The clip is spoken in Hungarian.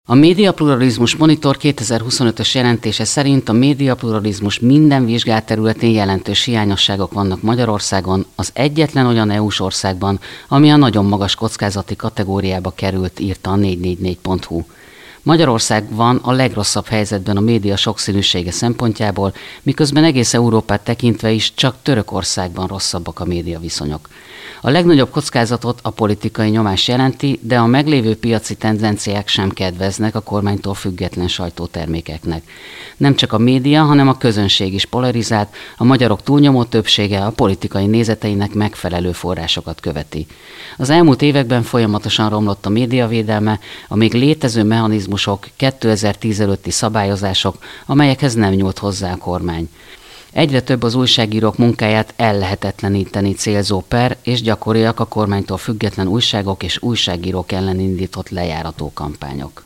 A Médiapluralizmus Monitor 2025-ös jelentése szerint a médiapluralizmus minden vizsgált területén jelentős hiányosságok vannak Magyarországon, az egyetlen olyan EU-s országban, ami a nagyon magas kockázati kategóriába került, írta a 444.hu. Magyarország van a legrosszabb helyzetben a média sokszínűsége szempontjából, miközben egész Európát tekintve is csak Törökországban rosszabbak a médiaviszonyok. A legnagyobb kockázatot a politikai nyomás jelenti, de a meglévő piaci tendenciák sem kedveznek a kormánytól független sajtótermékeknek. Nem csak a média, hanem a közönség is polarizált, a magyarok túlnyomó többsége a politikai nézeteinek megfelelő forrásokat követi. Az elmúlt években folyamatosan romlott a médiavédelme, a még létező mechanizmusok, 2010 előtti szabályozások, amelyekhez nem nyúlt hozzá a kormány. Egyre több az újságírók munkáját ellehetetleníteni célzó per, és gyakoriak a kormánytól független újságok és újságírók ellen indított lejárató kampányok.